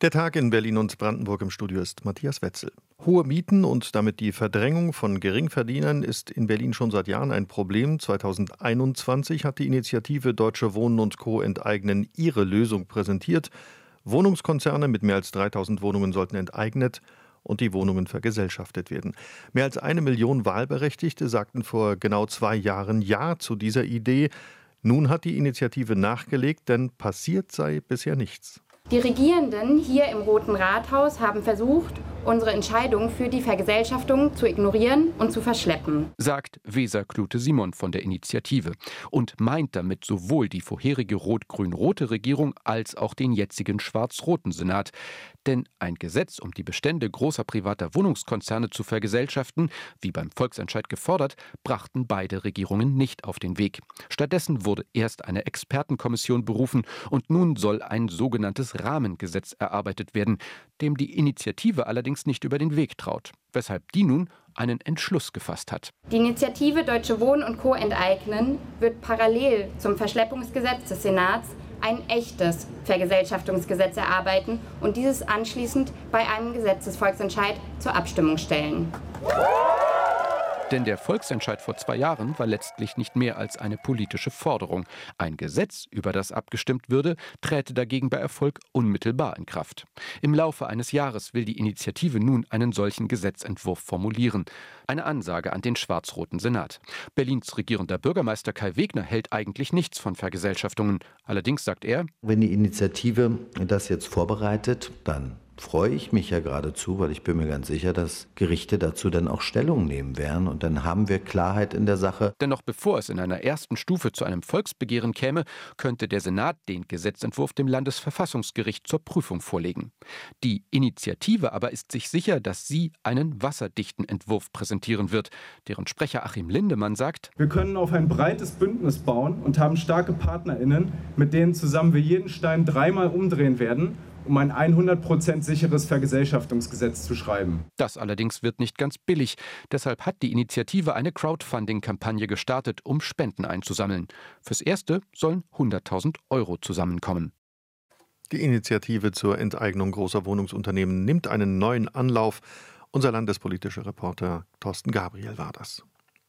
Der Tag in Berlin und Brandenburg. Im Studio ist Matthias Wetzel. Hohe Mieten und damit die Verdrängung von Geringverdienern ist in Berlin schon seit Jahren ein Problem. 2021 hat die Initiative Deutsche Wohnen und Co. enteignen ihre Lösung präsentiert. Wohnungskonzerne mit mehr als 3000 Wohnungen sollten enteignet und die Wohnungen vergesellschaftet werden. Mehr als 1 Million Wahlberechtigte sagten vor genau 2 Jahren Ja zu dieser Idee. Nun hat die Initiative nachgelegt, denn passiert sei bisher nichts. Die Regierenden hier im Roten Rathaus haben versucht, unsere Entscheidung für die Vergesellschaftung zu ignorieren und zu verschleppen, sagt Weser Klute-Simon von der Initiative und meint damit sowohl die vorherige rot-grün-rote Regierung als auch den jetzigen schwarz-roten Senat. Denn ein Gesetz, um die Bestände großer privater Wohnungskonzerne zu vergesellschaften, wie beim Volksentscheid gefordert, brachten beide Regierungen nicht auf den Weg. Stattdessen wurde erst eine Expertenkommission berufen und nun soll ein sogenanntes Rahmengesetz erarbeitet werden, dem die Initiative allerdings nicht über den Weg traut, weshalb die nun einen Entschluss gefasst hat. Die Initiative Deutsche Wohnen und Co. enteignen wird parallel zum Verschleppungsgesetz des Senats ein echtes Vergesellschaftungsgesetz erarbeiten und dieses anschließend bei einem Gesetzesvolksentscheid zur Abstimmung stellen. Denn der Volksentscheid vor 2 Jahren war letztlich nicht mehr als eine politische Forderung. Ein Gesetz, über das abgestimmt würde, träte dagegen bei Erfolg unmittelbar in Kraft. Im Laufe eines Jahres will die Initiative nun einen solchen Gesetzentwurf formulieren. Eine Ansage an den schwarz-roten Senat. Berlins regierender Bürgermeister Kai Wegner hält eigentlich nichts von Vergesellschaftungen. Allerdings sagt er: Wenn die Initiative das jetzt vorbereitet, dann freue ich mich ja geradezu, weil ich bin mir ganz sicher, dass Gerichte dazu dann auch Stellung nehmen werden und dann haben wir Klarheit in der Sache. Denn noch bevor es in einer ersten Stufe zu einem Volksbegehren käme, könnte der Senat den Gesetzentwurf dem Landesverfassungsgericht zur Prüfung vorlegen. Die Initiative aber ist sich sicher, dass sie einen wasserdichten Entwurf präsentieren wird. Deren Sprecher Achim Lindemann sagt: Wir können auf ein breites Bündnis bauen und haben starke PartnerInnen, mit denen zusammen wir jeden Stein 3-mal umdrehen werden, um ein 100% sicheres Vergesellschaftungsgesetz zu schreiben. Das allerdings wird nicht ganz billig. Deshalb hat die Initiative eine Crowdfunding-Kampagne gestartet, um Spenden einzusammeln. Fürs Erste sollen 100.000 € zusammenkommen. Die Initiative zur Enteignung großer Wohnungsunternehmen nimmt einen neuen Anlauf. Unser landespolitischer Reporter Thorsten Gabriel war das.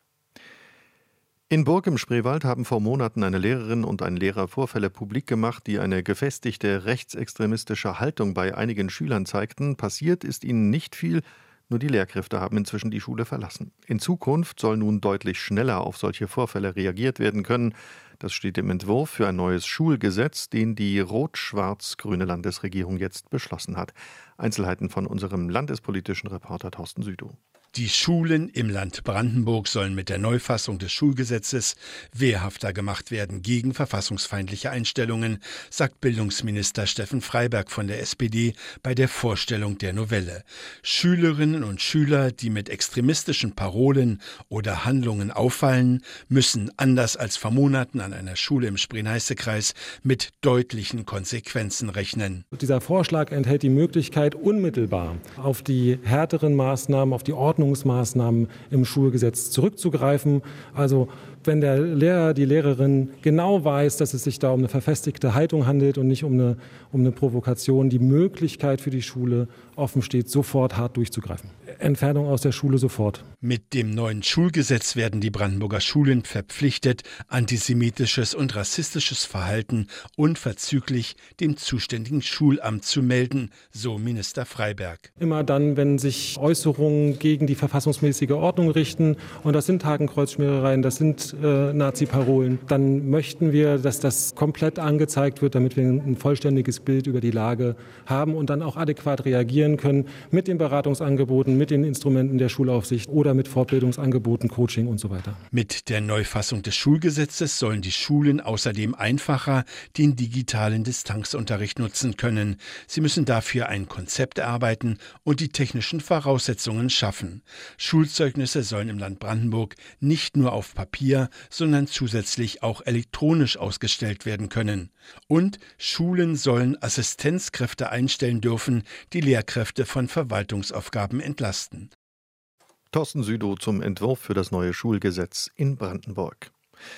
In Burg im Spreewald haben vor Monaten eine Lehrerin und ein Lehrer Vorfälle publik gemacht, die eine gefestigte rechtsextremistische Haltung bei einigen Schülern zeigten. Passiert ist ihnen nicht viel, nur die Lehrkräfte haben inzwischen die Schule verlassen. In Zukunft soll nun deutlich schneller auf solche Vorfälle reagiert werden können. Das steht im Entwurf für ein neues Schulgesetz, den die rot-schwarz-grüne Landesregierung jetzt beschlossen hat. Einzelheiten von unserem landespolitischen Reporter Thorsten Südow. Die Schulen im Land Brandenburg sollen mit der Neufassung des Schulgesetzes wehrhafter gemacht werden gegen verfassungsfeindliche Einstellungen, sagt Bildungsminister Steffen Freiberg von der SPD bei der Vorstellung der Novelle. Schülerinnen und Schüler, die mit extremistischen Parolen oder Handlungen auffallen, müssen anders als vor Monaten an einer Schule im Spree-Neiße-Kreis mit deutlichen Konsequenzen rechnen. Dieser Vorschlag enthält die Möglichkeit, unmittelbar auf die härteren Maßnahmen, auf die Ordnungsmaßnahmen im Schulgesetz zurückzugreifen. Also wenn der Lehrer, die Lehrerin genau weiß, dass es sich da um eine verfestigte Haltung handelt und nicht um eine Provokation, die Möglichkeit für die Schule offen steht, sofort hart durchzugreifen. Entfernung aus der Schule sofort. Mit dem neuen Schulgesetz werden die Brandenburger Schulen verpflichtet, antisemitisches und rassistisches Verhalten unverzüglich dem zuständigen Schulamt zu melden, so Minister Freiberg. Immer dann, wenn sich Äußerungen gegen die verfassungsmäßige Ordnung richten, und das sind Hakenkreuzschmierereien, das sind Nazi-Parolen, dann möchten wir, dass das komplett angezeigt wird, damit wir ein vollständiges Bild über die Lage haben und dann auch adäquat reagieren können mit den Beratungsangeboten, mit den Instrumenten der Schulaufsicht oder mit Fortbildungsangeboten, Coaching und so weiter. Mit der Neufassung des Schulgesetzes sollen die Schulen außerdem einfacher den digitalen Distanzunterricht nutzen können. Sie müssen dafür ein Konzept erarbeiten und die technischen Voraussetzungen schaffen. Schulzeugnisse sollen im Land Brandenburg nicht nur auf Papier, sondern zusätzlich auch elektronisch ausgestellt werden können. Und Schulen sollen Assistenzkräfte einstellen dürfen, die Lehrkräfte von Verwaltungsaufgaben entlasten. Thorsten Südow zum Entwurf für das neue Schulgesetz in Brandenburg.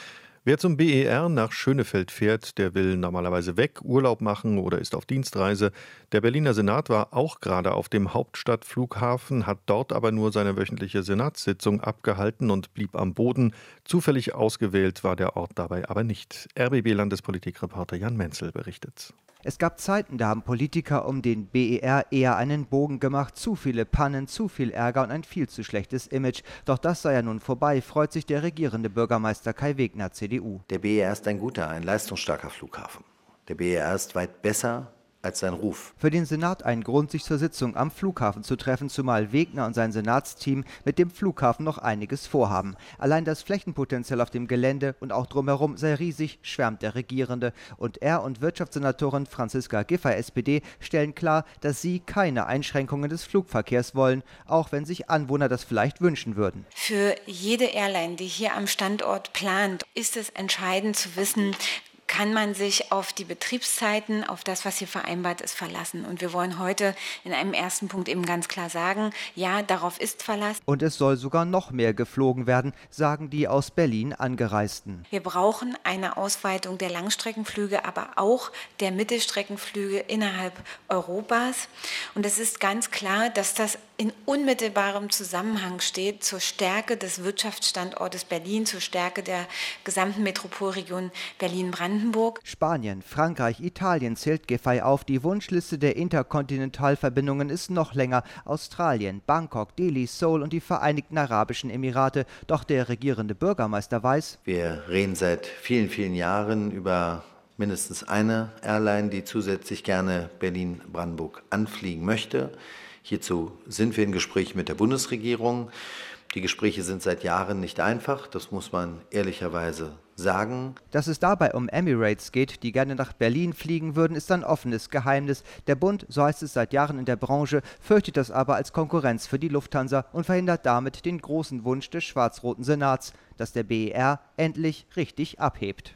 Wer zum BER nach Schönefeld fährt, der will normalerweise weg, Urlaub machen oder ist auf Dienstreise. Der Berliner Senat war auch gerade auf dem Hauptstadtflughafen, hat dort aber nur seine wöchentliche Senatssitzung abgehalten und blieb am Boden. Zufällig ausgewählt war der Ort dabei aber nicht. RBB-Landespolitikreporter Jan Menzel berichtet. Es gab Zeiten, da haben Politiker um den BER eher einen Bogen gemacht. Zu viele Pannen, zu viel Ärger und ein viel zu schlechtes Image. Doch das sei ja nun vorbei, freut sich der regierende Bürgermeister Kai Wegner, CDU. Der BER ist ein guter, ein leistungsstarker Flughafen. Der BER ist weit besser als sein Ruf. Für den Senat ein Grund, sich zur Sitzung am Flughafen zu treffen, zumal Wegner und sein Senatsteam mit dem Flughafen noch einiges vorhaben. Allein das Flächenpotenzial auf dem Gelände und auch drumherum sei riesig, schwärmt der Regierende. Und er und Wirtschaftssenatorin Franziska Giffey, SPD, stellen klar, dass sie keine Einschränkungen des Flugverkehrs wollen, auch wenn sich Anwohner das vielleicht wünschen würden. Für jede Airline, die hier am Standort plant, ist es entscheidend zu wissen, kann man sich auf die Betriebszeiten, auf das, was hier vereinbart ist, verlassen. Und wir wollen heute in einem ersten Punkt eben ganz klar sagen, ja, darauf ist Verlass. Und es soll sogar noch mehr geflogen werden, sagen die aus Berlin Angereisten. Wir brauchen eine Ausweitung der Langstreckenflüge, aber auch der Mittelstreckenflüge innerhalb Europas. Und es ist ganz klar, dass das in unmittelbarem Zusammenhang steht zur Stärke des Wirtschaftsstandortes Berlin, zur Stärke der gesamten Metropolregion Berlin-Brandenburg. Spanien, Frankreich, Italien zählt Giffey auf. Die Wunschliste der Interkontinentalverbindungen ist noch länger. Australien, Bangkok, Delhi, Seoul und die Vereinigten Arabischen Emirate. Doch der regierende Bürgermeister weiß: Wir reden seit vielen, vielen Jahren über mindestens eine Airline, die zusätzlich gerne Berlin-Brandenburg anfliegen möchte. Hierzu sind wir in Gespräch mit der Bundesregierung. Die Gespräche sind seit Jahren nicht einfach, das muss man ehrlicherweise sagen. Dass es dabei um Emirates geht, die gerne nach Berlin fliegen würden, ist ein offenes Geheimnis. Der Bund, so heißt es seit Jahren in der Branche, fürchtet das aber als Konkurrenz für die Lufthansa und verhindert damit den großen Wunsch des schwarz-roten Senats, dass der BER endlich richtig abhebt.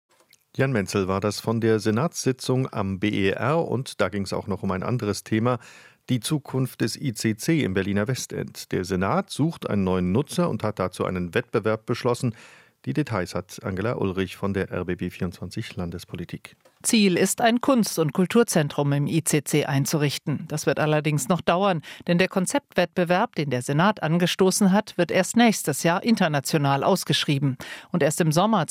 Jan Menzel war das von der Senatssitzung am BER und da ging es auch noch um ein anderes Thema. Die Zukunft des ICC im Berliner Westend. Der Senat sucht einen neuen Nutzer und hat dazu einen Wettbewerb beschlossen. Die Details hat Angela Ulrich von der RBB24 Landespolitik. Ziel ist, ein Kunst- und Kulturzentrum im ICC einzurichten. Das wird allerdings noch dauern, denn der Konzeptwettbewerb, den der Senat angestoßen hat, wird erst nächstes Jahr international ausgeschrieben. Und erst im Sommer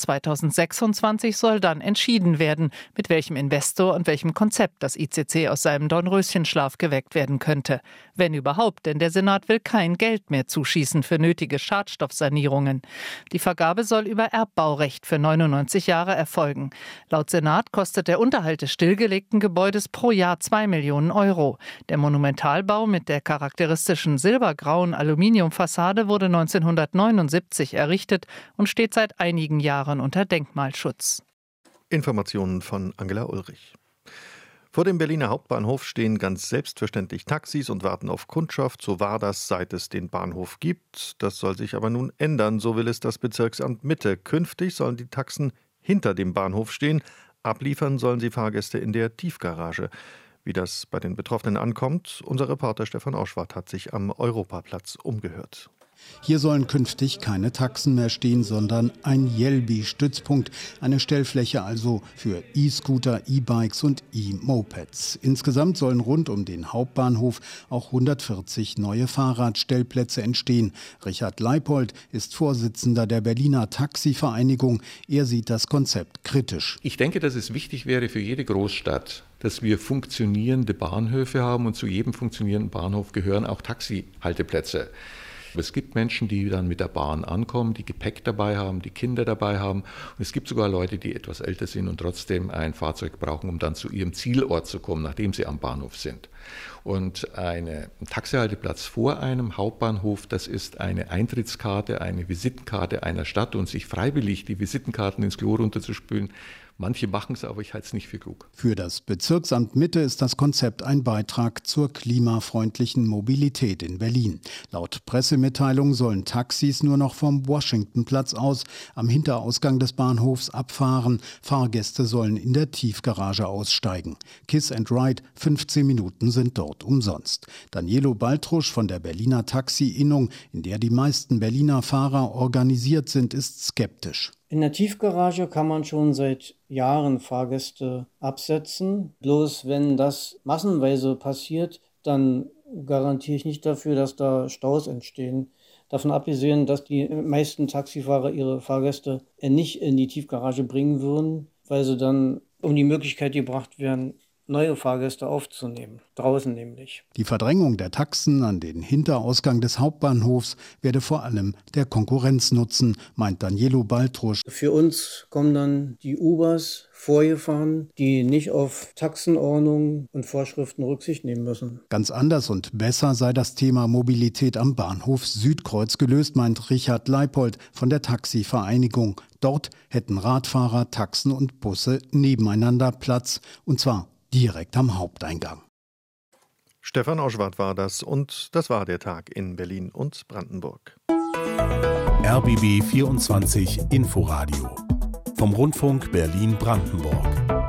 2026 soll dann entschieden werden, mit welchem Investor und welchem Konzept das ICC aus seinem Dornröschenschlaf geweckt werden könnte. Wenn überhaupt, denn der Senat will kein Geld mehr zuschießen für nötige Schadstoffsanierungen. Die Vergabe soll über Erbbaurecht für 99 Jahre erfolgen. Laut Senat kostet der Unterhalt des stillgelegten Gebäudes pro Jahr 2 Millionen Euro. Der Monumentalbau mit der charakteristischen silbergrauen Aluminiumfassade wurde 1979 errichtet und steht seit einigen Jahren unter Denkmalschutz. Informationen von Angela Ulrich. Vor dem Berliner Hauptbahnhof stehen ganz selbstverständlich Taxis und warten auf Kundschaft. So war das, seit es den Bahnhof gibt. Das soll sich aber nun ändern, so will es das Bezirksamt Mitte. Künftig sollen die Taxen hinter dem Bahnhof stehen. Abliefern sollen sie Fahrgäste in der Tiefgarage. Wie das bei den Betroffenen ankommt, unser Reporter Stefan Auschwart hat sich am Europaplatz umgehört. Hier sollen künftig keine Taxen mehr stehen, sondern ein Jelbi-Stützpunkt, eine Stellfläche also für E-Scooter, E-Bikes und E-Mopeds. Insgesamt sollen rund um den Hauptbahnhof auch 140 neue Fahrradstellplätze entstehen. Richard Leipold ist Vorsitzender der Berliner Taxivereinigung. Er sieht das Konzept kritisch. Ich denke, dass es wichtig wäre für jede Großstadt, dass wir funktionierende Bahnhöfe haben und zu jedem funktionierenden Bahnhof gehören auch Taxihalteplätze. Es gibt Menschen, die dann mit der Bahn ankommen, die Gepäck dabei haben, die Kinder dabei haben. Und es gibt sogar Leute, die etwas älter sind und trotzdem ein Fahrzeug brauchen, um dann zu ihrem Zielort zu kommen, nachdem sie am Bahnhof sind. Und ein Taxihalteplatz vor einem Hauptbahnhof, das ist eine Eintrittskarte, eine Visitenkarte einer Stadt und sich freiwillig die Visitenkarten ins Klo runterzuspülen. Manche machen es, aber ich halte es nicht für klug. Für das Bezirksamt Mitte ist das Konzept ein Beitrag zur klimafreundlichen Mobilität in Berlin. Laut Pressemitteilung sollen Taxis nur noch vom Washingtonplatz aus am Hinterausgang des Bahnhofs abfahren. Fahrgäste sollen in der Tiefgarage aussteigen. Kiss and Ride, 15 Minuten sind dort umsonst. Danielo Baltrusch von der Berliner Taxi-Innung, in der die meisten Berliner Fahrer organisiert sind, ist skeptisch. In der Tiefgarage kann man schon seit Jahren Fahrgäste absetzen. Bloß wenn das massenweise passiert, dann garantiere ich nicht dafür, dass da Staus entstehen. Davon abgesehen, dass die meisten Taxifahrer ihre Fahrgäste nicht in die Tiefgarage bringen würden, weil sie dann um die Möglichkeit gebracht werden, neue Fahrgäste aufzunehmen, draußen nämlich. Die Verdrängung der Taxen an den Hinterausgang des Hauptbahnhofs werde vor allem der Konkurrenz nutzen, meint Danielo Baltrusch. Für uns kommen dann die Ubers vorgefahren, die nicht auf Taxenordnung und Vorschriften Rücksicht nehmen müssen. Ganz anders und besser sei das Thema Mobilität am Bahnhof Südkreuz gelöst, meint Richard Leipold von der Taxivereinigung. Dort hätten Radfahrer, Taxen und Busse nebeneinander Platz, und zwar direkt am Haupteingang. Stefan Oschwart war das, und das war der Tag in Berlin und Brandenburg. RBB 24 Inforadio vom Rundfunk Berlin-Brandenburg.